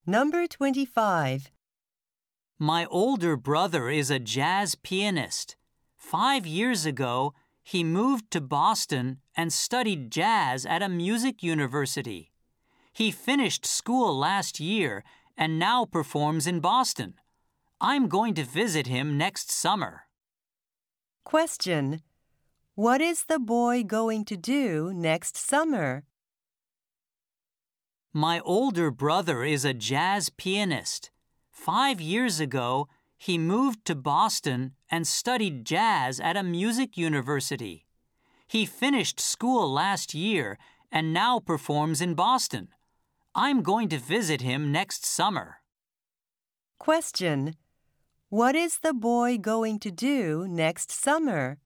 Number 25. My older brother is a jazz pianist. 5 years ago, he moved to Boston and studied jazz at a music university. He finished school last year and now performs in Boston. I'm going to visit him next summer. Question. What is the boy going to do next summer? My older brother is a jazz pianist. 5 years ago, he moved to Boston and studied jazz at a music university. He finished school last year and now performs in Boston. I'm going to visit him next summer. Question. What is the boy going to do next summer?